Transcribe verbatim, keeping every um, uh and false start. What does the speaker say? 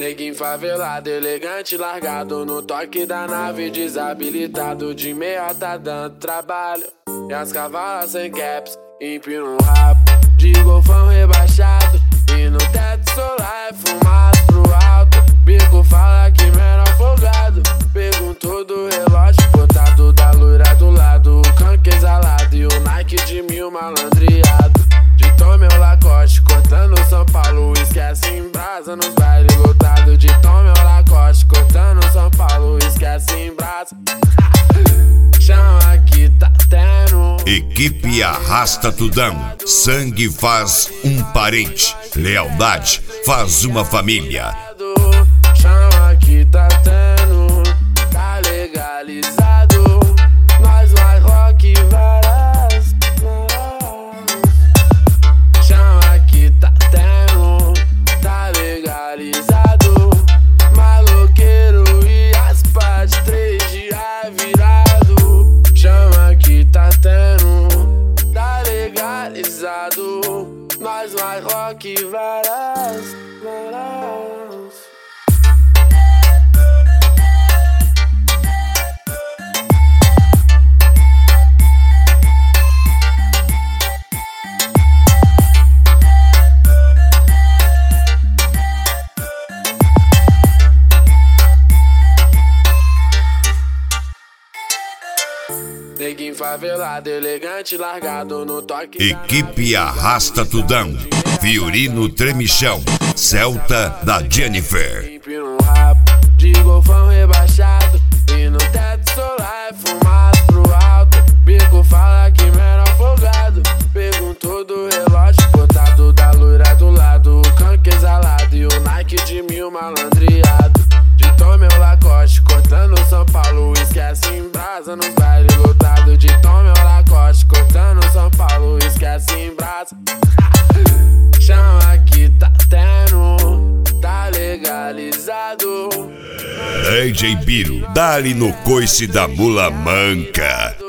Neguinho favelado, elegante, largado no toque da nave, desabilitado de meia tá dando trabalho. E as cavalas sem caps, empina um rabo de golfão rebaixado, e no teto solar é fumado pro alto. Bico fala que menor folgado, perguntou do relógio botado da loira do lado, o canque exalado e o Nike de mil malandreado. De Tom meu Lacoste, cortando São Paulo, esquece em brasa nos bailes lotados. De Tom meu Lacoste, cortando São Paulo, esquece em brasa. Chama que tá tendo. Equipe Arrasta Tudão. Sangue faz um parente, lealdade faz uma família. Chama que tá tendo, tá legalizado. Nós vai rock várias. Chama que tá tendo, tá legalizado. Maloqueiro e as pás, três dias virado. Chama que tá tendo, tá legalizado. Nós vai rock várias, várias. Neguinho favelado, elegante, largado no toque. Equipe Arrasta Tudão. Fiorino Tremichão, Celta da Jennifer. Empina um rabo de golfão rebaixado, e no teto solar é fumado pro alto. Bico fala que menor folgado, perguntou do relógio botado da loira do lado, o canque exalado e o Nike de mil malandreado. De Tom meu Lacoste, cortando São Paulo, esquece em brasa nos bailes lotados. De Tom meu Lacoste, cortando São Paulo, esquece em brasa. Chama que tá tendo, tá legalizado. D J Biro, dá-lhe no coice da mula manca.